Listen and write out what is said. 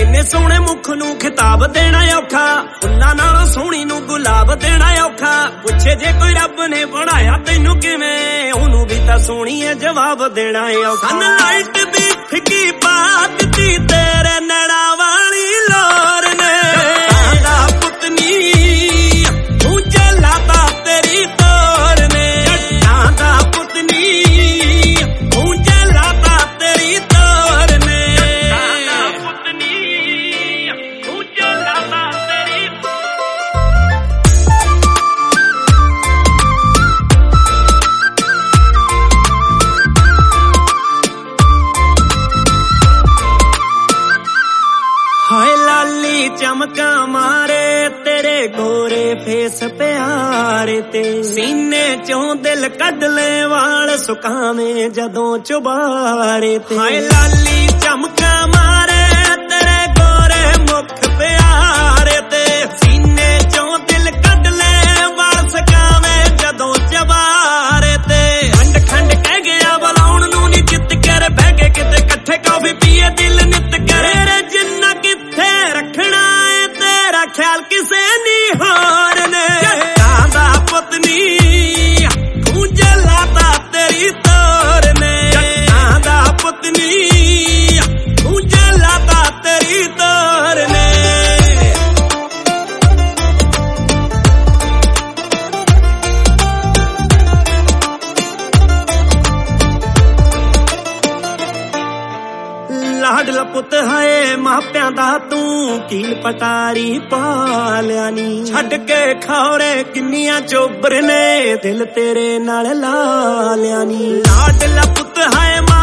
ਇੰਨੇ ਸੋਹਣੇ ਮੁਖ ਨੂੰ ਖਿਤਾਬ ਦੇਣਾ ਔਖਾ, ਫੁੱਲਾਂ ਨਾਲੋਂ ਸੋਹਣੀ ਨੂੰ ਗੁਲਾਬ ਦੇਣਾ ਔਖਾ। ਪੁੱਛੇ ਜੇ ਕੋਈ ਰੱਬ ਨੇ ਬਣਾਇਆ ਤੈਨੂੰ ਕਿਵੇਂ, ਉਹਨੂੰ ਵੀ ਤਾਂ ਸੋਹਣੀਏ ਜਵਾਬ ਦੇਣਾ ਔਖਾ। ਸਨਲਾਈਟ ਦੀ ਫਿੱਕੀ ਪਾ ਦਿੱਤੀ ਤੇਰੇ ਨੈਣਾ ਵਾਲੀ ਲੋਰ ਨੇ, ਦਾ ਪੁੱਤਨੀ ਤੂੰ ਜਲਾਤਾ ਤੇਰੀ ਤੋਰ ਨੇ, ਜੱਟਾਂ ਦਾ ਪੁੱਤਨੀ ਤੂੰ ਜਲਾਤਾ ਤੇਰੀ ਤੋਰ ਨੇ, ਜੱਟਾਂ ਦਾ ਪੁੱਤਨੀ ਤੂੰ ਜਲਾਤਾ ਤੇਰੀ। ਹਾਏ ਲਾਲੀ ਚਮਕਾਂ ਮਾਰੇ ਤੇਰੇ ਗੋਰੇ ਫੇਸ ਪਿਆਰੇ ਤੇ, ਸੀਨੇ ਚੋਂ ਦਿਲ ਕੱਢ ਲੈ ਵਾਲ ਸੁਕਾਵੇਂ ਜਦੋਂ ਚੁਬਾਰੇ ਤੇ। ਹਾਏ ਲਾਲੀ ਚਮਕਾਂ ਮਾਰੇ ਤੇਰੇ ਗੋਰੇ ਮੁਖ ਪਿਆਰੇ ਤੇ, ਸੀਨੇ ਚੋਂ ਦਿਲ ਕੱਢ ਲੈ ਵਾਲ ਸੁਕਾਵੇਂ ਜਦੋਂ ਚੁਬਾਰੇ ਤੇ। ਖੰਡ ਖੰਡ ਕਹਿ ਗਿਆ ਬੁਲਾਉਣ ਨੂੰ ਨੀ ਚਿੱਤ ਕਰ, ਬਹਿ ਕੇ ਕਿਤੇ ਇਕੱਠੇ ਕਾਫੀ ਪੀਏ ਦਿਲ ਨਿੱਤ ਕਰੇ। ਜਿੰਨਾ ਕਿੱਥੇ ਰੱਖਣਾ ਏ ਤੇਰਾ ਖਿਆਲ ਕਿਸੇ ਨੀ ਹੋਰ ਨੇ, ਜੱਟਾਂ ਦਾ ਪੁੱਤਨੀ ਤੂੰ ਜਲਾਤਾ ਤੇਰੀ ਤੋਰ ਨੇ, ਜੱਟਾਂ ਦਾ ਪੁੱਤਨੀ ਤੂੰ ਜਲਾਤਾ ਤੇਰੀ ਤੋਰ ਨੇ। ਲਾਡਲਾ ਪੁੱਤ ਹਾਏ ਮਾਪਿਆਂ ਦਾ ਤੂੰ ਕੀਲ ਪਟਾਰੀ ਪਾ ਲਿਆ ਨੀ, ਛੱਡ ਕੇ ਖੌਰੇ ਕਿੰਨੀਆਂ ਚੋਬਰ ਨੇ ਦਿਲ ਤੇਰੇ ਨਾਲ ਲਾ ਲਿਆ ਨੀ। ਲਾਡਲਾ ਪੁੱਤ ਹਾਏ